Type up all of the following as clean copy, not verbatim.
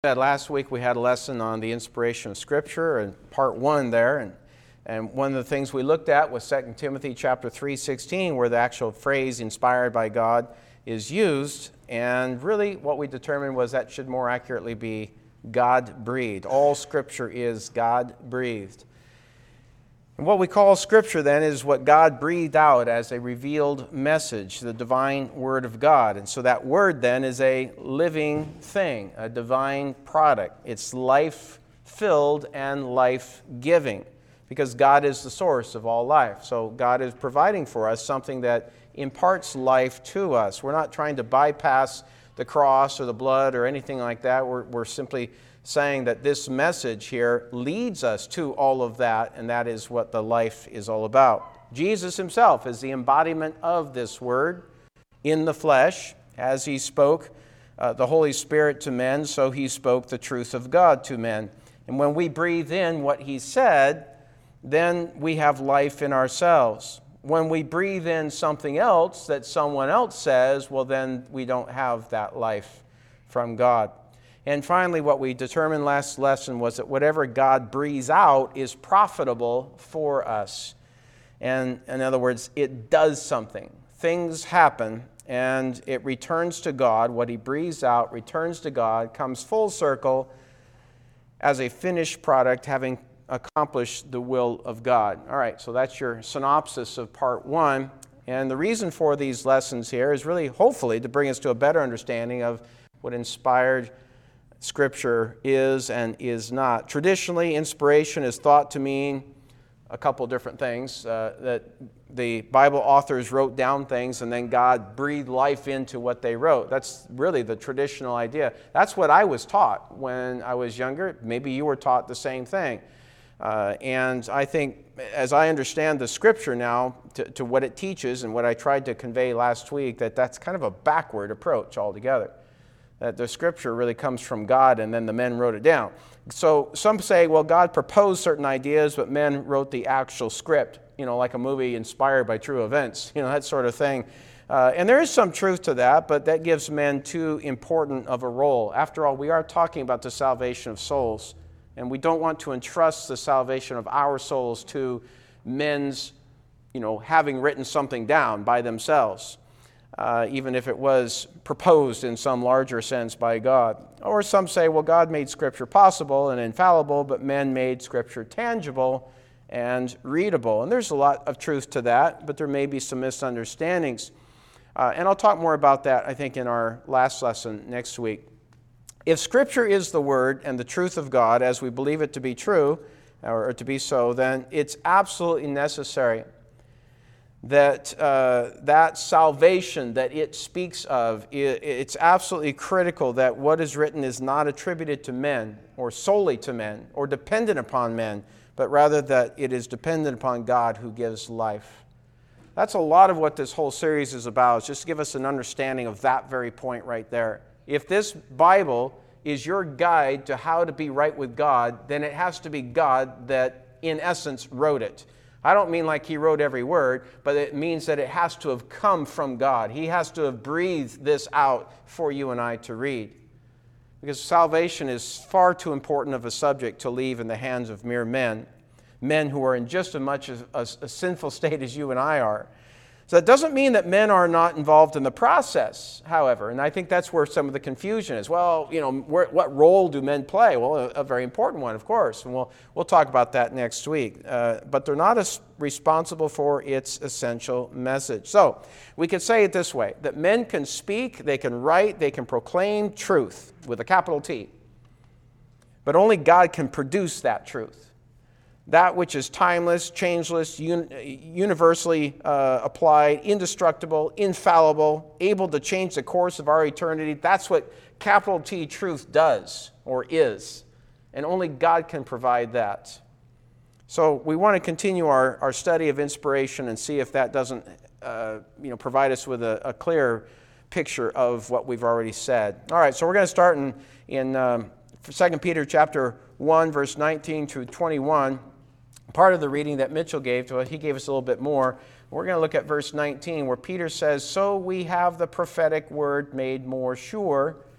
Last week we had a lesson on the inspiration of Scripture and part 1 there, and one of the things we looked at was 2 Timothy chapter 3:16, where the actual phrase inspired by God is used, and really what we determined was that should more accurately be God-breathed. All Scripture is God-breathed. And what we call Scripture then is what God breathed out as a revealed message, the divine Word of God. And so that Word then is a living thing, a divine product. It's life-filled and life-giving because God is the source of all life. So God is providing for us something that imparts life to us. We're not trying to bypass the cross or the blood or anything like that. We're simply saying that this message here leads us to all of that, and that is what the life is all about. Jesus himself is the embodiment of this word in the flesh. As he spoke the Holy Spirit to men, so he spoke the truth of God to men. And when we breathe in what he said, then we have life in ourselves. When we breathe in something else that someone else says, well, then we don't have that life from God. And finally, what we determined last lesson was that whatever God breathes out is profitable for us. And in other words, it does something. Things happen, and it returns to God. What he breathes out returns to God, comes full circle as a finished product, having accomplished the will of God. All right, so that's your synopsis of part 1. And the reason for these lessons here is really, hopefully, to bring us to a better understanding of what inspired Scripture is and is not. Traditionally, inspiration is thought to mean a couple different things. That the Bible authors wrote down things and then God breathed life into what they wrote. That's really the traditional idea. That's what I was taught when I was younger. Maybe you were taught the same thing. And I think, as I understand the Scripture now, to what it teaches and what I tried to convey last week, that's kind of a backward approach altogether. That the Scripture really comes from God and then the men wrote it down. So some say, well, God proposed certain ideas, but men wrote the actual script, like a movie inspired by true events, that sort of thing. And there is some truth to that, but that gives men too important of a role. After all, we are talking about the salvation of souls, and we don't want to entrust the salvation of our souls to men's, having written something down by themselves. Even if it was proposed in some larger sense by God. Or some say, well, God made Scripture possible and infallible, but men made Scripture tangible and readable. And there's a lot of truth to that, but there may be some misunderstandings. And I'll talk more about that, I think, in our last lesson next week. If Scripture is the Word and the truth of God, as we believe it to be true, or to be so, then it's absolutely necessary that that salvation that it speaks of, it's absolutely critical that what is written is not attributed to men or solely to men or dependent upon men, but rather that it is dependent upon God who gives life. That's a lot of what this whole series is about, is just to give us an understanding of that very point right there. If this Bible is your guide to how to be right with God, then it has to be God that, in essence, wrote it. I don't mean like he wrote every word, but it means that it has to have come from God. He has to have breathed this out for you and I to read. Because salvation is far too important of a subject to leave in the hands of mere men who are in just as much a sinful state as you and I are. So that doesn't mean that men are not involved in the process, however, and I think that's where some of the confusion is. Well, what role do men play? Well, a very important one, of course, and we'll talk about that next week. But they're not as responsible for its essential message. So we could say it this way, that men can speak, they can write, they can proclaim truth with a capital T. But only God can produce that truth. That which is timeless, changeless, universally applied, indestructible, infallible, able to change the course of our eternity. That's what capital T truth does or is. And only God can provide that. So we want to continue our study of inspiration and see if that doesn't provide us with a clear picture of what we've already said. All right, so we're going to start in 2 Peter chapter 1, verse 19 through 21. Part of the reading that Mitchell gave to us, he gave us a little bit more. We're going to look at verse 19 where Peter says, "So we have the prophetic word made more sure,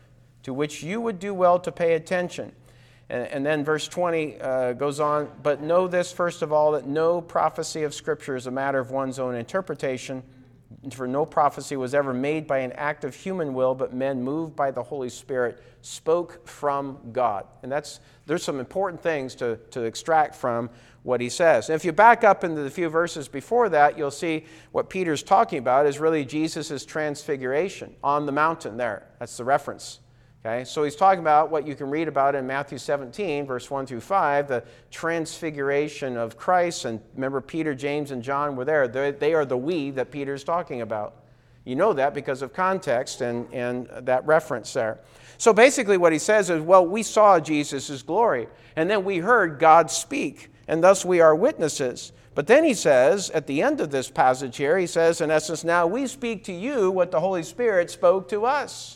to which you would do well to pay attention. And then verse 20 goes on, but know this first of all, that no prophecy of Scripture is a matter of one's own interpretation. For no prophecy was ever made by an act of human will, but men moved by the Holy Spirit spoke from God. And there's some important things to extract from what he says. And if you back up into the few verses before that, you'll see what Peter's talking about is really Jesus' transfiguration on the mountain there. That's the reference. Okay, so he's talking about what you can read about in Matthew 17, verse 1 through 5, the transfiguration of Christ. And remember, Peter, James, and John were there. They are the we that Peter's talking about. You know that because of context and that reference there. So basically what he says is, well, we saw Jesus' glory, and then we heard God speak, and thus we are witnesses. But then he says, at the end of this passage here, he says, in essence, now we speak to you what the Holy Spirit spoke to us.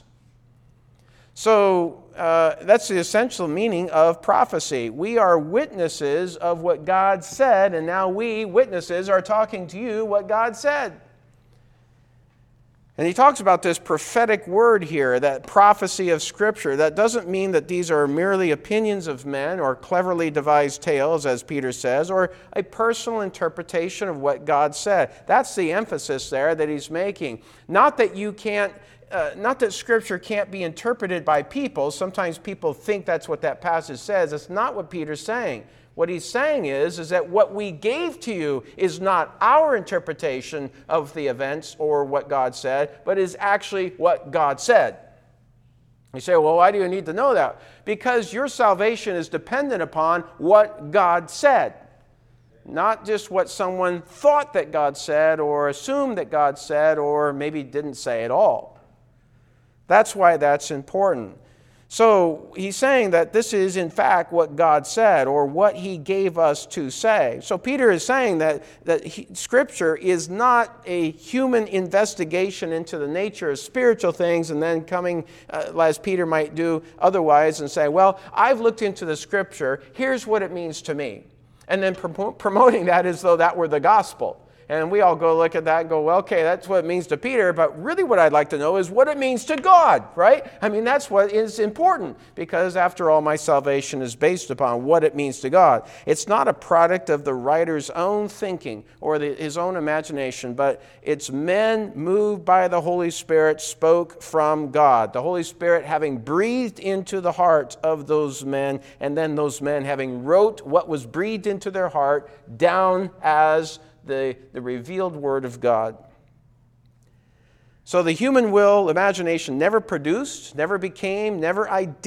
So that's the essential meaning of prophecy. We are witnesses of what God said, and now we, witnesses, are talking to you what God said. And he talks about this prophetic word here, that prophecy of Scripture. That doesn't mean that these are merely opinions of men or cleverly devised tales, as Peter says, or a personal interpretation of what God said. That's the emphasis there that he's making. Not that Scripture can't be interpreted by people. Sometimes people think that's what that passage says. That's not what Peter's saying. What he's saying is that what we gave to you is not our interpretation of the events or what God said, but is actually what God said. You say, well, why do you need to know that? Because your salvation is dependent upon what God said. Not just what someone thought that God said or assumed that God said or maybe didn't say at all. That's why that's important. So he's saying that this is in fact what God said or what he gave us to say. So Peter is saying that Scripture is not a human investigation into the nature of spiritual things and then coming, as Peter might do otherwise, and say, well, I've looked into the Scripture, here's what it means to me. And then promoting that as though that were the gospel. And we all go look at that and go, well, okay, that's what it means to Peter, but really what I'd like to know is what it means to God, right? I mean, that's what is important, because after all, my salvation is based upon what it means to God. It's not a product of the writer's own thinking or his own imagination, but it's men moved by the Holy Spirit spoke from God. The Holy Spirit having breathed into the heart of those men, and then those men having wrote what was breathed into their heart down as the revealed Word of God. So the human will, imagination never produced, never became, never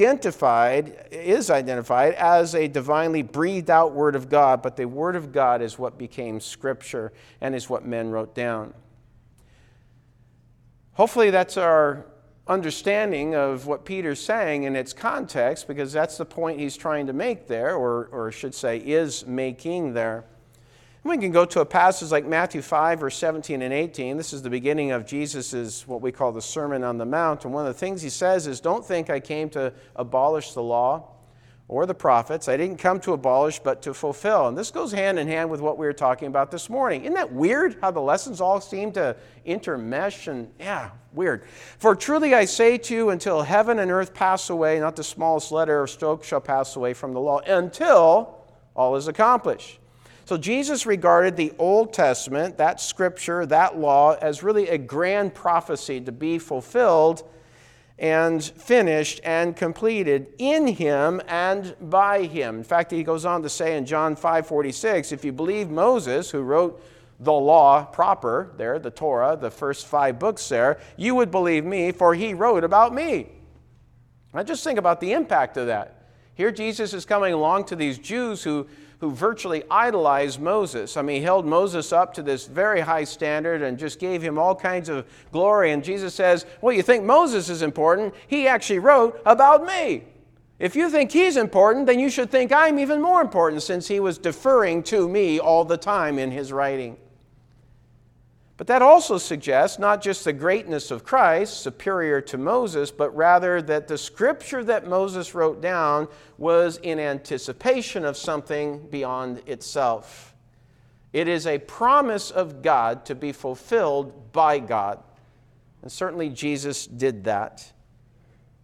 is identified as a divinely breathed out Word of God, but the Word of God is what became Scripture and is what men wrote down. Hopefully that's our understanding of what Peter's saying in its context, because that's the point he's trying to make there, or I should say is making there. We can go to a passage like Matthew 5, verse 17 and 18. This is the beginning of Jesus' what we call the Sermon on the Mount. And one of the things he says is, don't think I came to abolish the law or the prophets. I didn't come to abolish, but to fulfill. And this goes hand in hand with what we were talking about this morning. Isn't that weird how the lessons all seem to intermesh? And yeah, weird. For truly I say to you, until heaven and earth pass away, not the smallest letter or stroke shall pass away from the law, until all is accomplished. So Jesus regarded the Old Testament, that Scripture, that law, as really a grand prophecy to be fulfilled and finished and completed in Him and by Him. In fact, he goes on to say in John 5:46, if you believe Moses, who wrote the law proper there, the Torah, the first 5 books there, you would believe me, for he wrote about me. Now just think about the impact of that. Here Jesus is coming along to these Jews who virtually idolized Moses. I mean, he held Moses up to this very high standard and just gave him all kinds of glory. And Jesus says, well, you think Moses is important? He actually wrote about me. If you think he's important, then you should think I'm even more important, since he was deferring to me all the time in his writing. But that also suggests not just the greatness of Christ, superior to Moses, but rather that the Scripture that Moses wrote down was in anticipation of something beyond itself. It is a promise of God to be fulfilled by God. And certainly Jesus did that.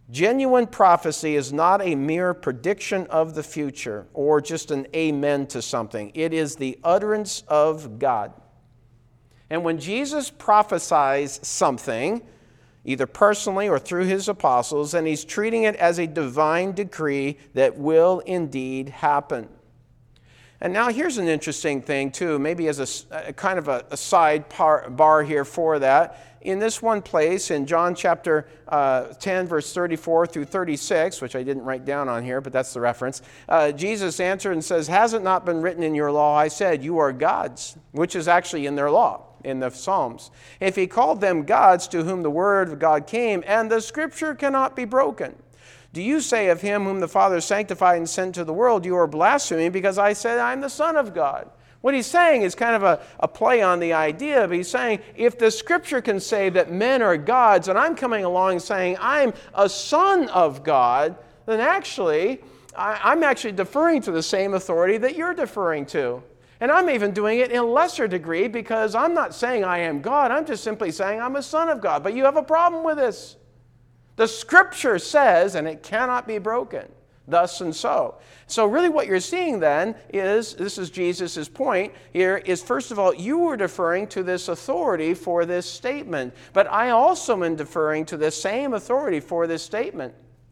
Genuine prophecy is not a mere prediction of the future or just an amen to something. It is the utterance of God. And when Jesus prophesies something, either personally or through his apostles, and he's treating it as a divine decree that will indeed happen. And now here's an interesting thing too, maybe as a kind of a side bar here for that. In this one place, in John chapter 10, verse 34 through 36, which I didn't write down on here, but that's the reference, Jesus answered and says, "Has it not been written in your law, I said, you are gods," which is actually in their law, in the Psalms. "If he called them gods to whom the word of God came, and the scripture cannot be broken. Do you say of him whom the Father sanctified and sent to the world, you are blaspheming because I said I'm the Son of God?" What he's saying is kind of a play on the idea, but he's saying if the scripture can say that men are gods, and I'm coming along saying I'm a son of God, then actually I'm actually deferring to the same authority that you're deferring to. And I'm even doing it in a lesser degree because I'm not saying I am God. I'm just simply saying I'm a son of God. But you have a problem with this. The scripture says, and it cannot be broken, thus and so. So really what you're seeing then is, this is Jesus' point here, is first of all, you were deferring to this authority for this statement. But I also am deferring to the same authority for this statement.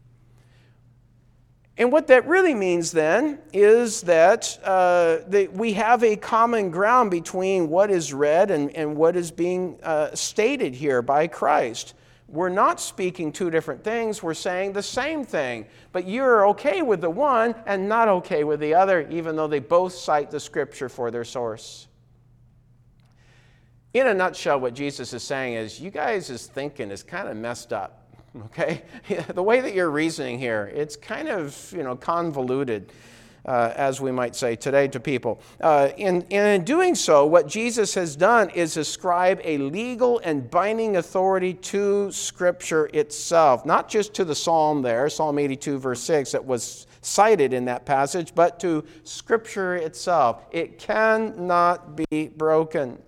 And what that really means then is that we have a common ground between what is read and what is being stated here by Christ. We're not speaking two different things, we're saying the same thing. But you're okay with the one and not okay with the other, even though they both cite the scripture for their source. In a nutshell, what Jesus is saying is, you guys' thinking is kind of messed up. Okay? The way that you're reasoning here, it's kind of, convoluted, as we might say today to people. In doing so, what Jesus has done is ascribe a legal and binding authority to Scripture itself. Not just to the Psalm there, Psalm 82, verse 6, that was cited in that passage, but to Scripture itself. It cannot be broken.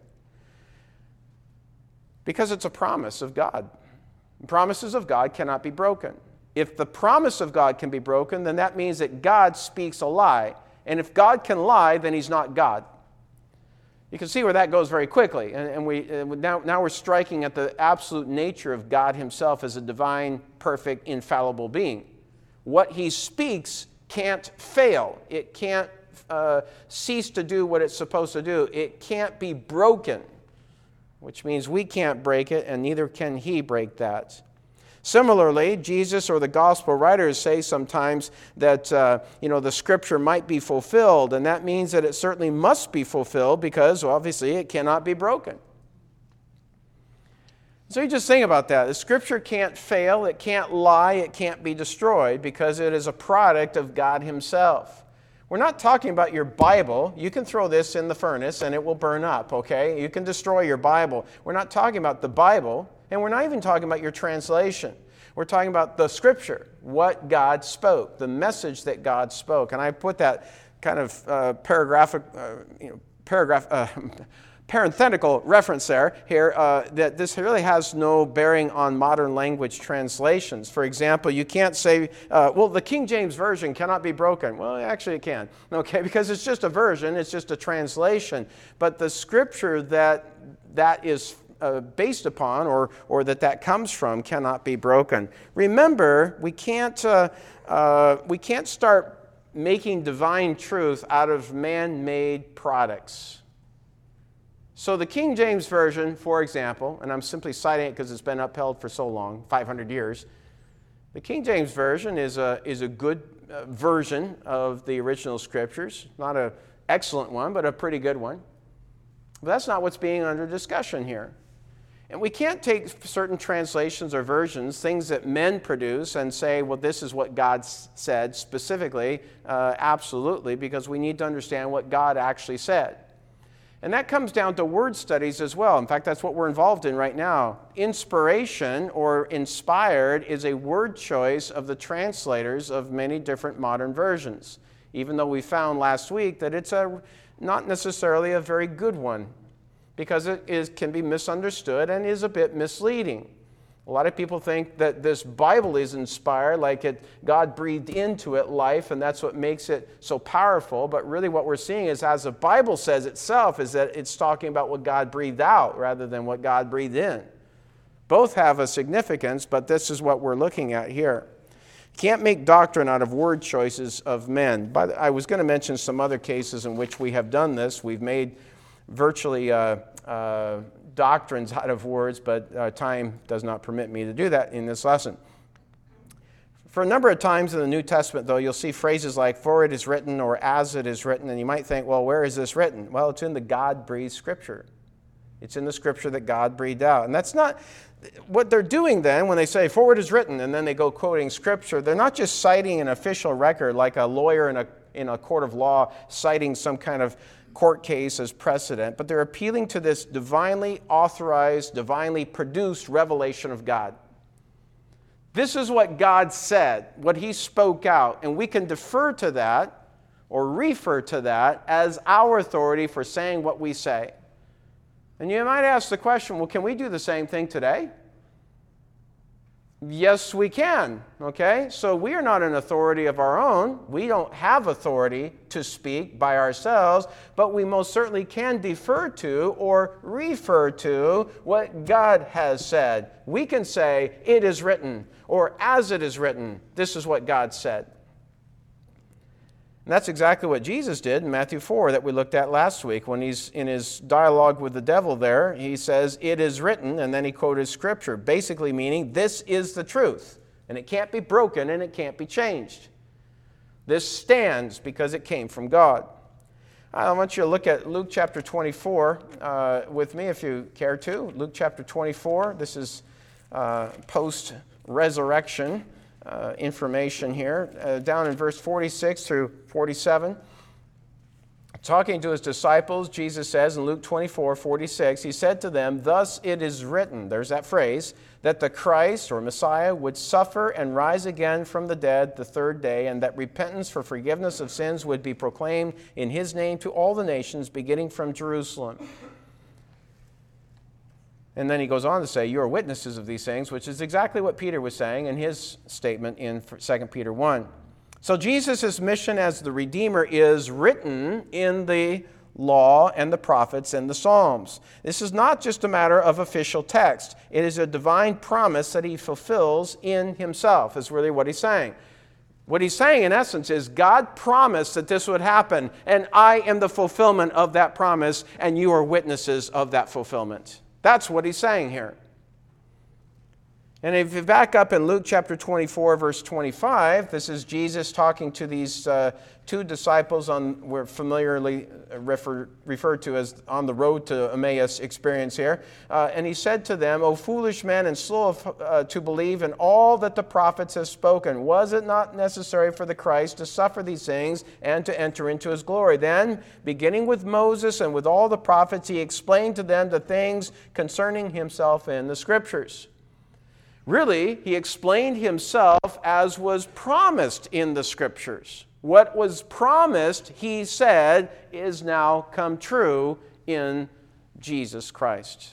Because it's a promise of God. Promises of God cannot be broken. If the promise of God can be broken, then that means that God speaks a lie. And if God can lie, then he's not God. You can see where that goes very quickly. And now we're striking at the absolute nature of God himself as a divine, perfect, infallible being. What he speaks can't fail. It can't cease to do what it's supposed to do. It can't be broken, which means we can't break it, and neither can he break that. Similarly, Jesus or the gospel writers say sometimes that the scripture might be fulfilled, and that means that it certainly must be fulfilled because obviously it cannot be broken. So you just think about that. The scripture can't fail, it can't lie, it can't be destroyed because it is a product of God himself. We're not talking about your Bible. You can throw this in the furnace and it will burn up, okay? You can destroy your Bible. We're not talking about the Bible, and we're not even talking about your translation. We're talking about the Scripture, what God spoke, the message that God spoke. And I put that kind of parenthetical reference here that this really has no bearing on modern language translations. For example, you can't say, the King James Version cannot be broken. Well, actually it can, okay, because it's just a version, it's just a translation. But the scripture that is based upon or that comes from cannot be broken. Remember, we can't start making divine truth out of man-made products. So the King James Version, for example, and I'm simply citing it because it's been upheld for so long, 500 years. The King James Version is a good version of the original scriptures. Not an excellent one, but a pretty good one. But that's not what's being under discussion here. And we can't take certain translations or versions, things that men produce, and say, well, this is what God said specifically. Absolutely, because we need to understand what God actually said. And that comes down to word studies as well. In fact, that's what we're involved in right now. Inspiration or inspired is a word choice of the translators of many different modern versions, even though we found last week that it's not necessarily a very good one because it can be misunderstood and is a bit misleading. A lot of people think that this Bible is inspired, like God breathed into it life, and that's what makes it so powerful. But really what we're seeing is, as the Bible says itself, is that it's talking about what God breathed out rather than what God breathed in. Both have a significance, but this is what we're looking at here. Can't make doctrine out of word choices of men. But I was going to mention some other cases in which we have done this. We've made virtually doctrines out of words, but time does not permit me to do that in this lesson. For a number of times in the New Testament, though, you'll see phrases like, "for it is written," or "as it is written," and you might think, well, where is this written? Well, it's in the God-breathed Scripture. It's in the Scripture that God breathed out. And that's not what they're doing then when they say, "for it is written," and then they go quoting Scripture. They're not just citing an official record like a lawyer in a court of law citing some kind of court case as precedent, but they're appealing to this divinely authorized, divinely produced revelation of God. This is what God said, what He spoke out, and we can defer to that or refer to that as our authority for saying what we say. And you might ask the question, well, can we do the same thing today? Yes, we can, okay? So we are not an authority of our own. We don't have authority to speak by ourselves, but we most certainly can defer to or refer to what God has said. We can say, "it is written," or "as it is written." This is what God said. And that's exactly what Jesus did in Matthew 4 that we looked at last week. When he's in his dialogue with the devil there, he says, "it is written," and then he quoted Scripture, basically meaning this is the truth, and it can't be broken and it can't be changed. This stands because it came from God. I want you to look at Luke chapter 24 with me if you care to. Luke chapter 24, this is post-resurrection information here, down in verse 46 through 47. Talking to his disciples, Jesus says in Luke 24:46, he said to them, "Thus it is written," there's that phrase, "that the Christ," or Messiah, "would suffer and rise again from the dead the third day, and that repentance for forgiveness of sins would be proclaimed in His name to all the nations, beginning from Jerusalem." And then he goes on to say, "You are witnesses of these things," which is exactly what Peter was saying in his statement in 2 Peter 1. So Jesus' mission as the Redeemer is written in the law and the prophets and the Psalms. This is not just a matter of official text. It is a divine promise that He fulfills in Himself, is really what He's saying. What He's saying, in essence, is God promised that this would happen, and I am the fulfillment of that promise, and you are witnesses of that fulfillment. That's what He's saying here. And if you back up in Luke chapter 24, verse 25, this is Jesus talking to these two disciples we're familiarly referred to as on the road to Emmaus experience here. And He said to them, "O foolish men, and slow to believe in all that the prophets have spoken. Was it not necessary for the Christ to suffer these things and to enter into His glory?" Then, beginning with Moses and with all the prophets, He explained to them the things concerning Himself in the Scriptures. Really, He explained Himself as was promised in the Scriptures. What was promised, He said, is now come true in Jesus Christ.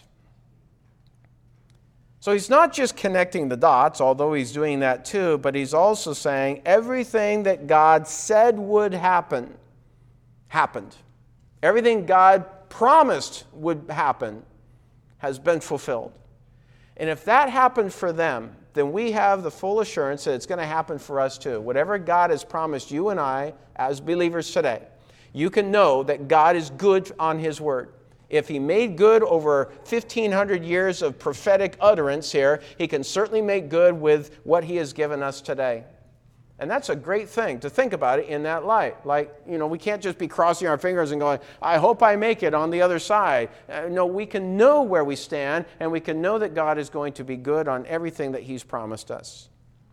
So He's not just connecting the dots, although He's doing that too, but He's also saying everything that God said would happen, happened. Everything God promised would happen has been fulfilled. And if that happened for them, then we have the full assurance that it's going to happen for us too. Whatever God has promised you and I as believers today, you can know that God is good on His word. If He made good over 1,500 years of prophetic utterance here, He can certainly make good with what He has given us today. And that's a great thing to think about it in that light. Like, we can't just be crossing our fingers and going, "I hope I make it on the other side." No, we can know where we stand, and we can know that God is going to be good on everything that He's promised us.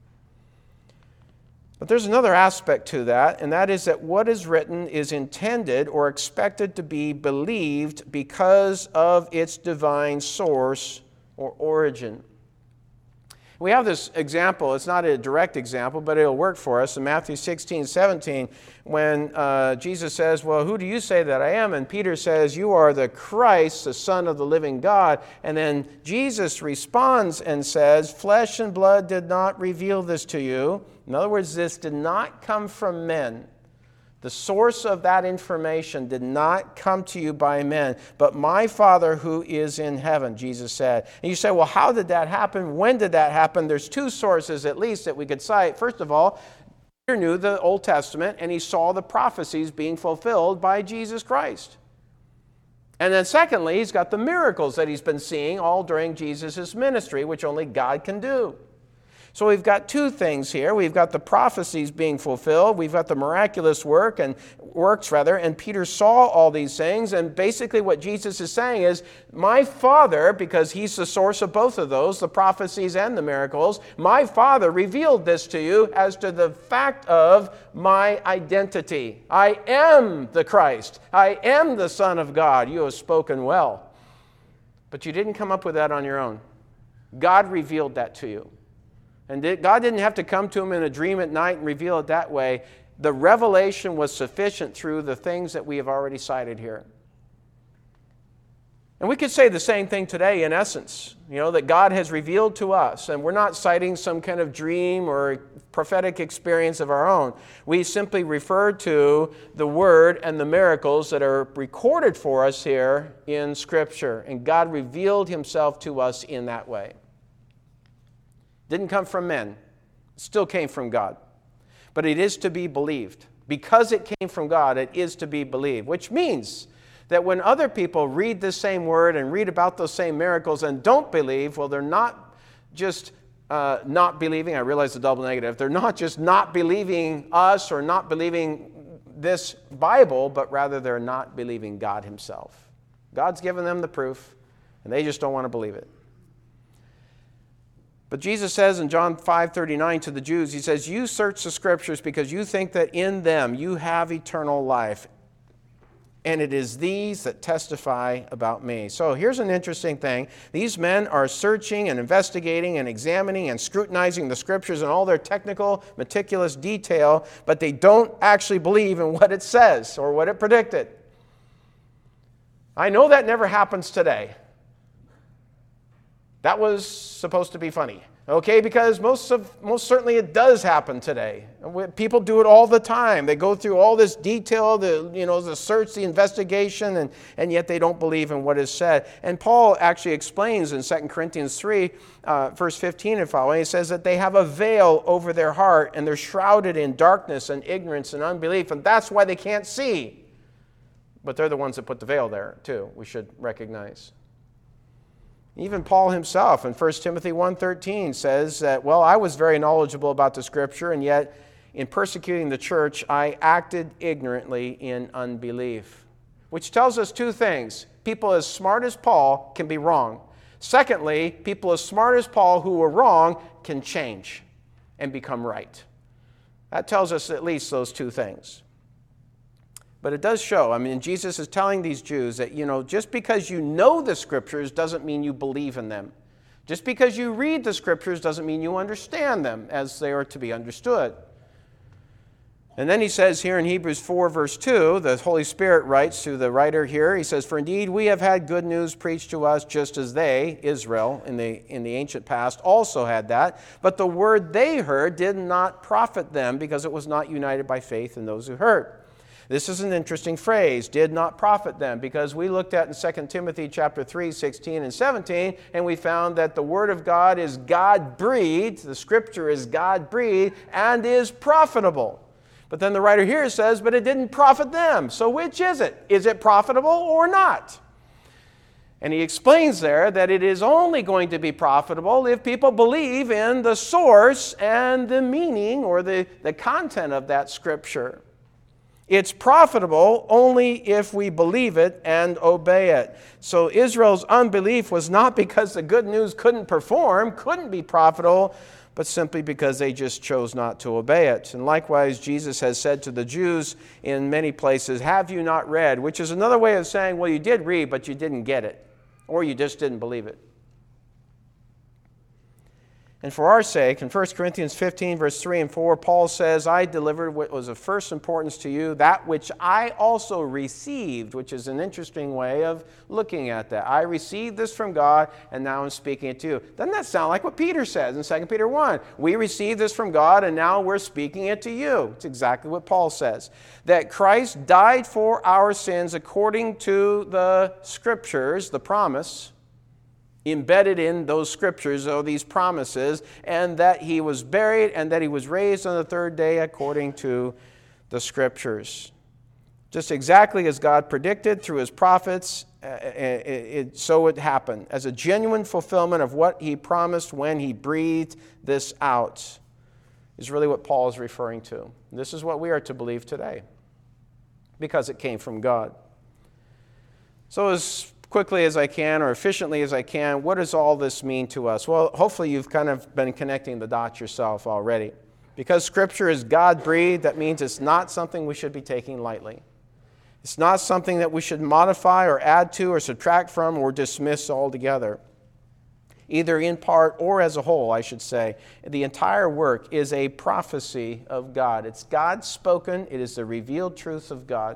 But there's another aspect to that, and that is that what is written is intended or expected to be believed because of its divine source or origin. We have this example. It's not a direct example, but it'll work for us. In Matthew 16:17, when Jesus says, well, who do you say that I am? And Peter says, you are the Christ, the Son of the living God. And then Jesus responds and says, flesh and blood did not reveal this to you. In other words, this did not come from men. The source of that information did not come to you by men, but my Father who is in heaven, Jesus said. And you say, well, how did that happen? When did that happen? There's two sources at least that we could cite. First of all, Peter knew the Old Testament, and he saw the prophecies being fulfilled by Jesus Christ. And then secondly, he's got the miracles that he's been seeing all during Jesus' ministry, which only God can do. So we've got two things here. We've got the prophecies being fulfilled. We've got the miraculous works, and Peter saw all these things. And basically what Jesus is saying is, my Father, because he's the source of both of those, the prophecies and the miracles, my Father revealed this to you as to the fact of my identity. I am the Christ. I am the Son of God. You have spoken well. But you didn't come up with that on your own. God revealed that to you. And God didn't have to come to him in a dream at night and reveal it that way. The revelation was sufficient through the things that we have already cited here. And we could say the same thing today in essence, that God has revealed to us. And we're not citing some kind of dream or prophetic experience of our own. We simply refer to the Word and the miracles that are recorded for us here in Scripture. And God revealed himself to us in that way. Didn't come from men. It still came from God. But it is to be believed. Because it came from God, it is to be believed. Which means that when other people read this same word and read about those same miracles and don't believe, well, they're not just not believing. I realize the double negative. They're not just not believing us or not believing this Bible, but rather they're not believing God himself. God's given them the proof, and they just don't want to believe it. But Jesus says in John 5:39 to the Jews, he says, you search the Scriptures because you think that in them you have eternal life. And it is these that testify about me. So here's an interesting thing. These men are searching and investigating and examining and scrutinizing the Scriptures in all their technical, meticulous detail, but they don't actually believe in what it says or what it predicted. I know that never happens today. That was supposed to be funny, okay? Because most certainly it does happen today. People do it all the time. They go through all this detail, the search, the investigation, and yet they don't believe in what is said. And Paul actually explains in 2 Corinthians 3, verse 15 and following, he says that they have a veil over their heart, and they're shrouded in darkness and ignorance and unbelief, and that's why they can't see. But they're the ones that put the veil there, too, we should recognize. Even Paul himself in 1 Timothy 1:13 says that, well, I was very knowledgeable about the Scripture, and yet in persecuting the church, I acted ignorantly in unbelief. Which tells us two things. People as smart as Paul can be wrong. Secondly, people as smart as Paul who were wrong can change and become right. That tells us at least those two things. But it does show, Jesus is telling these Jews that, just because you know the Scriptures doesn't mean you believe in them. Just because you read the Scriptures doesn't mean you understand them as they are to be understood. And then he says here in Hebrews 4, verse 2, the Holy Spirit writes to the writer here, he says, for indeed we have had good news preached to us just as they, Israel, in the ancient past, also had that. But the word they heard did not profit them because it was not united by faith in those who heard. This is an interesting phrase, did not profit them, because we looked at in 2 Timothy chapter 3, 16 and 17, and we found that the Word of God is God-breathed, the Scripture is God-breathed, and is profitable. But then the writer here says, but it didn't profit them. So which is it? Is it profitable or not? And he explains there that it is only going to be profitable if people believe in the source and the meaning or the content of that Scripture. It's profitable only if we believe it and obey it. So Israel's unbelief was not because the good news couldn't be profitable, but simply because they just chose not to obey it. And likewise, Jesus has said to the Jews in many places, have you not read? Which is another way of saying, well, you did read, but you didn't get it. Or you just didn't believe it. And for our sake, in 1 Corinthians 15, verse 3 and 4, Paul says, I delivered what was of first importance to you, that which I also received, which is an interesting way of looking at that. I received this from God, and now I'm speaking it to you. Doesn't that sound like what Peter says in 2 Peter 1? We received this from God, and now we're speaking it to you. It's exactly what Paul says. That Christ died for our sins according to the Scriptures, the promise, embedded in those Scriptures, or these promises, and that he was buried and that he was raised on the third day according to the Scriptures. Just exactly as God predicted through his prophets, so it happened, as a genuine fulfillment of what he promised when he breathed this out, is really what Paul is referring to. This is what we are to believe today, because it came from God. So as quickly as I can, or efficiently as I can, what does all this mean to us? Well, hopefully you've kind of been connecting the dots yourself already. Because Scripture is God-breathed, that means it's not something we should be taking lightly. It's not something that we should modify or add to or subtract from or dismiss altogether. Either in part or as a whole, I should say. The entire work is a prophecy of God. It's God spoken. It is the revealed truth of God.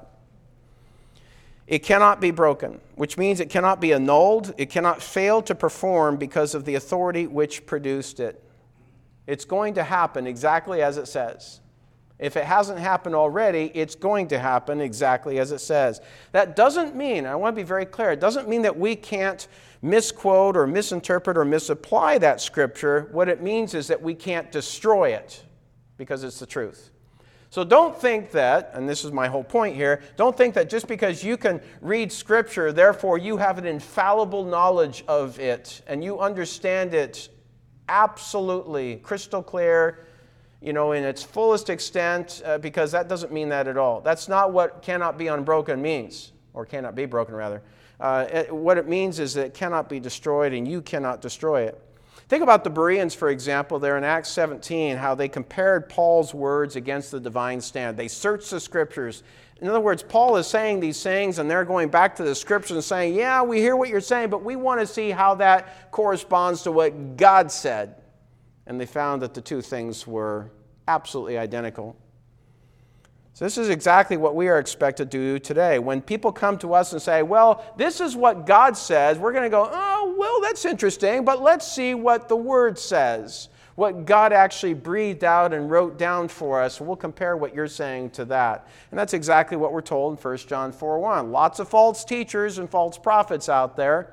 It cannot be broken, which means it cannot be annulled. It cannot fail to perform because of the authority which produced it. It's going to happen exactly as it says. If it hasn't happened already, it's going to happen exactly as it says. That doesn't mean, I want to be very clear, it doesn't mean that we can't misquote or misinterpret or misapply that Scripture. What it means is that we can't destroy it because it's the truth. So don't think that, and this is my whole point here, don't think that just because you can read Scripture, therefore you have an infallible knowledge of it and you understand it absolutely crystal clear, in its fullest extent, because that doesn't mean that at all. That's not what cannot be unbroken means, or cannot be broken rather. What it means is that it cannot be destroyed and you cannot destroy it. Think about the Bereans, for example, there in Acts 17, how they compared Paul's words against the divine standard. They searched the Scriptures. In other words, Paul is saying these things, and they're going back to the Scriptures and saying, yeah, we hear what you're saying, but we want to see how that corresponds to what God said. And they found that the two things were absolutely identical. So this is exactly what we are expected to do today. When people come to us and say, well, this is what God says, we're going to go, oh, well, that's interesting, but let's see what the Word says, what God actually breathed out and wrote down for us. We'll compare what you're saying to that. And that's exactly what we're told in 1 John 4:1. Lots of false teachers and false prophets out there.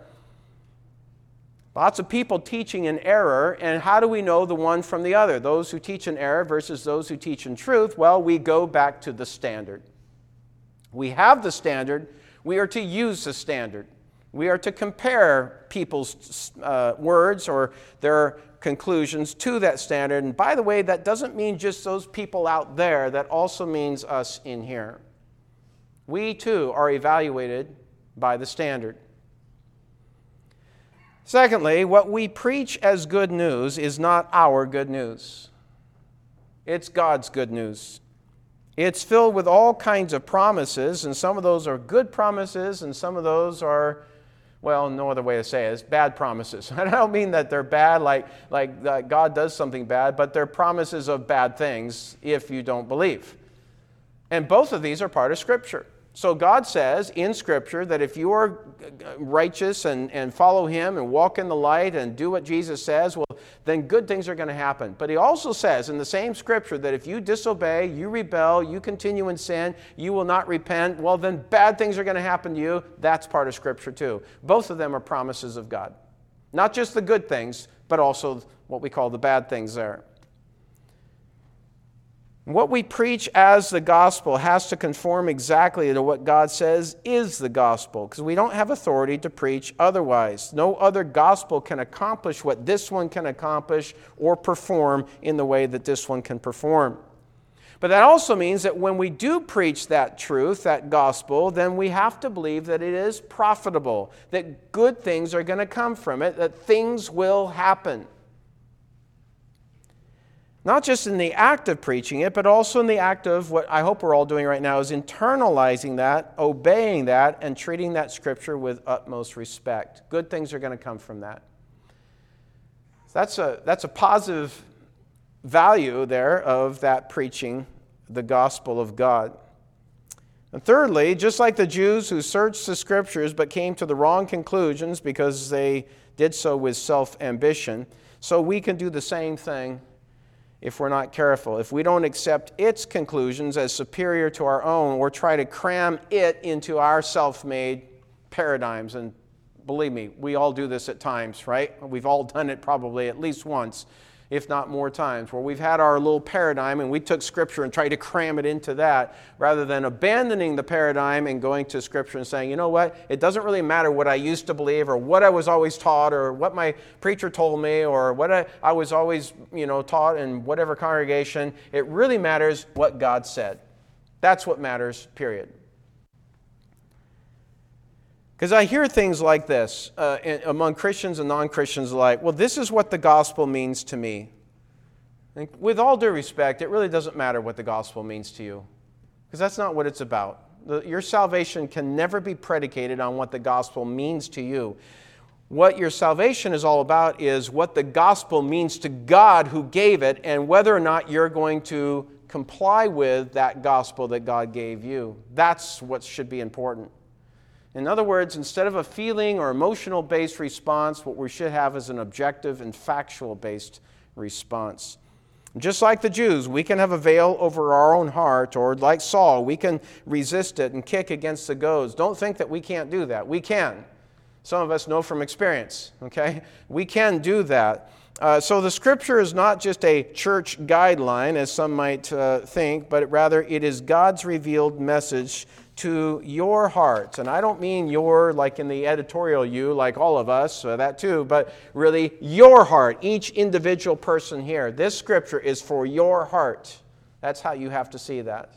Lots of people teaching in error, and how do we know the one from the other? Those who teach in error versus those who teach in truth? Well, we go back to the standard. We have the standard. We are to use the standard. We are to compare people's words or their conclusions to that standard. And by the way, that doesn't mean just those people out there. That also means us in here. We, too, are evaluated by the standard. Secondly, what we preach as good news is not our good news. It's God's good news. It's filled with all kinds of promises, and some of those are good promises, and some of those are, well, no other way to say it, it's bad promises. I don't mean that they're bad like God does something bad, but they're promises of bad things if you don't believe. And both of these are part of Scripture. So God says in Scripture that if you are righteous and follow Him and walk in the light and do what Jesus says, well, then good things are going to happen. But He also says in the same Scripture that if you disobey, you rebel, you continue in sin, you will not repent, well, then bad things are going to happen to you. That's part of Scripture too. Both of them are promises of God. Not just the good things, but also what we call the bad things there. What we preach as the gospel has to conform exactly to what God says is the gospel, because we don't have authority to preach otherwise. No other gospel can accomplish what this one can accomplish or perform in the way that this one can perform. But that also means that when we do preach that truth, that gospel, then we have to believe that it is profitable, that good things are going to come from it, that things will happen. Not just in the act of preaching it, but also in the act of what I hope we're all doing right now is internalizing that, obeying that, and treating that Scripture with utmost respect. Good things are going to come from that. That's a positive value there of that preaching the gospel of God. And thirdly, just like the Jews who searched the Scriptures but came to the wrong conclusions because they did so with self-ambition, so we can do the same thing if we're not careful. If we don't accept its conclusions as superior to our own or try to cram it into our self-made paradigms. And believe me, we all do this at times, right? We've all done it probably at least once, if not more times, where we've had our little paradigm and we took Scripture and tried to cram it into that rather than abandoning the paradigm and going to Scripture and saying, you know what, it doesn't really matter what I used to believe or what I was always taught or what my preacher told me or what I was always taught in whatever congregation. It really matters what God said. That's what matters, period. Because I hear things like this among Christians and non-Christians alike. Well, this is what the gospel means to me. And with all due respect, it really doesn't matter what the gospel means to you. Because that's not what it's about. Your salvation can never be predicated on what the gospel means to you. What your salvation is all about is what the gospel means to God who gave it and whether or not you're going to comply with that gospel that God gave you. That's what should be important. In other words, instead of a feeling or emotional-based response, what we should have is an objective and factual-based response. Just like the Jews, we can have a veil over our own heart, or like Saul, we can resist it and kick against the goads. Don't think that we can't do that. We can. Some of us know from experience, okay? We can do that. So the Scripture is not just a church guideline, as some might think, but rather it is God's revealed message to your heart. And I don't mean your, like in the editorial you, like all of us, that too, but really your heart, each individual person here. This Scripture is for your heart. That's how you have to see that.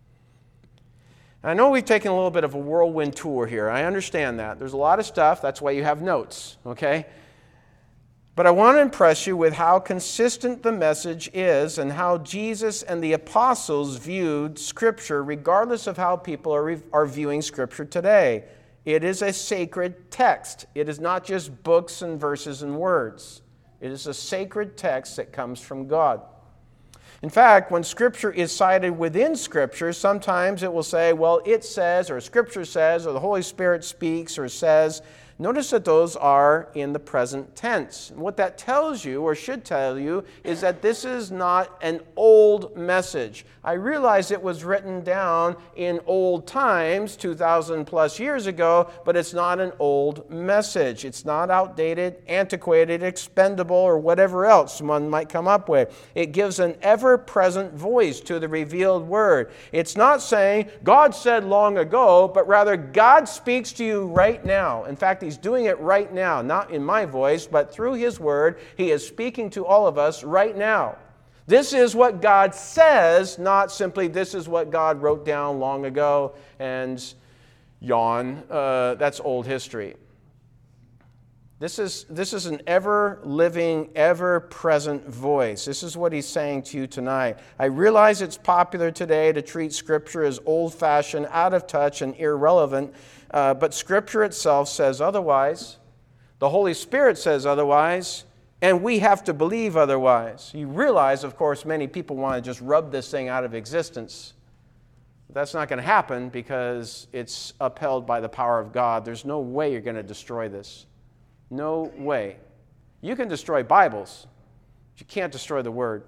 I know we've taken a little bit of a whirlwind tour here. I understand that. There's a lot of stuff. That's why you have notes, okay? But I want to impress you with how consistent the message is and how Jesus and the apostles viewed Scripture, regardless of how people are viewing Scripture today. It is a sacred text. It is not just books and verses and words. It is a sacred text that comes from God. In fact, when Scripture is cited within Scripture, sometimes it will say, well, it says, or Scripture says, or the Holy Spirit speaks or says. Notice that those are in the present tense. And what that tells you, or should tell you, is that this is not an old message. I realize it was written down in old times, 2,000 plus years ago, but it's not an old message. It's not outdated, antiquated, expendable, or whatever else one might come up with. It gives an ever-present voice to the revealed word. It's not saying, God said long ago, but rather God speaks to you right now. In fact, He's doing it right now, not in my voice, but through His Word. He is speaking to all of us right now. This is what God says, not simply this is what God wrote down long ago and yawn. That's old history. This is an ever-living, ever-present voice. This is what He's saying to you tonight. I realize it's popular today to treat Scripture as old-fashioned, out of touch, and irrelevant, but Scripture itself says otherwise. The Holy Spirit says otherwise, and we have to believe otherwise. You realize, of course, many people want to just rub this thing out of existence. That's not going to happen because it's upheld by the power of God. There's no way you're going to destroy this. No way. You can destroy Bibles, but you can't destroy the Word.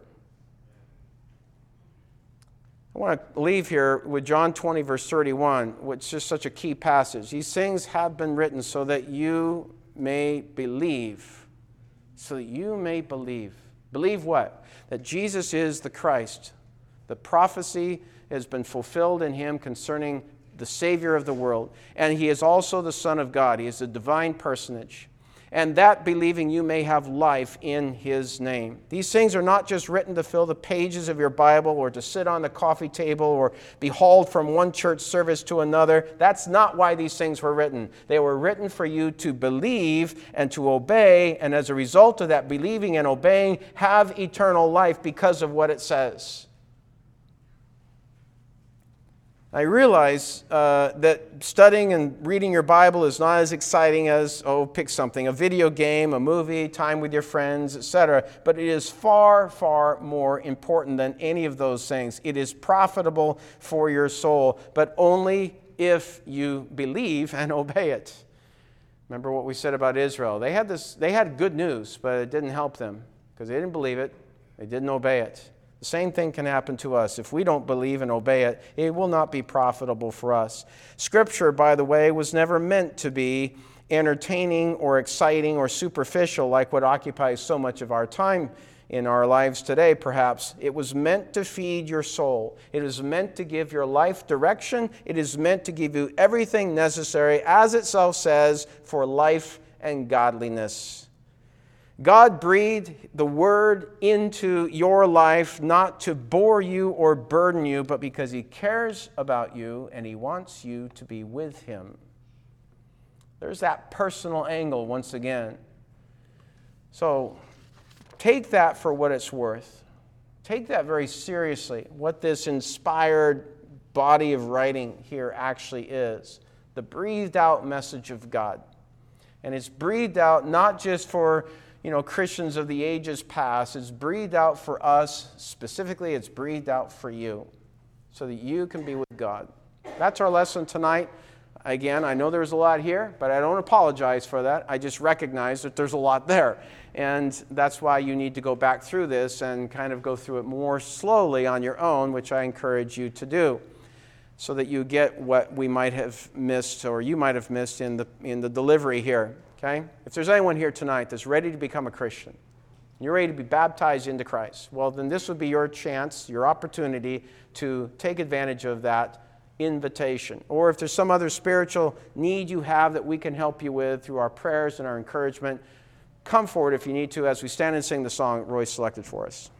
I want to leave here with John 20, verse 31, which is just such a key passage. These things have been written so that you may believe. So that you may believe. Believe what? That Jesus is the Christ. The prophecy has been fulfilled in Him concerning the Savior of the world. And He is also the Son of God. He is a divine personage. And that believing you may have life in His name. These things are not just written to fill the pages of your Bible or to sit on the coffee table or be hauled from one church service to another. That's not why these things were written. They were written for you to believe and to obey, and as a result of that believing and obeying, have eternal life because of what it says. I realize that studying and reading your Bible is not as exciting as, pick something, a video game, a movie, time with your friends, etc. But it is far, far more important than any of those things. It is profitable for your soul, but only if you believe and obey it. Remember what we said about Israel. They had good news, but it didn't help them because they didn't believe it. They didn't obey it. The same thing can happen to us. If we don't believe and obey it, it will not be profitable for us. Scripture, by the way, was never meant to be entertaining or exciting or superficial like what occupies so much of our time in our lives today, perhaps. It was meant to feed your soul. It is meant to give your life direction. It is meant to give you everything necessary, as itself says, for life and godliness. God breathed the Word into your life not to bore you or burden you, but because He cares about you and He wants you to be with Him. There's that personal angle once again. So take that for what it's worth. Take that very seriously, what this inspired body of writing here actually is. The breathed out message of God. And it's breathed out not just for Christians of the ages past. It's breathed out for us. Specifically, it's breathed out for you so that you can be with God. That's our lesson tonight. Again, I know there's a lot here, but I don't apologize for that. I just recognize that there's a lot there. And that's why you need to go back through this and kind of go through it more slowly on your own, which I encourage you to do, so that you get what we might have missed or you might have missed in the delivery here. Okay? If there's anyone here tonight that's ready to become a Christian, you're ready to be baptized into Christ, well, then this would be your chance, your opportunity to take advantage of that invitation. Or if there's some other spiritual need you have that we can help you with through our prayers and our encouragement, come forward if you need to as we stand and sing the song Roy selected for us.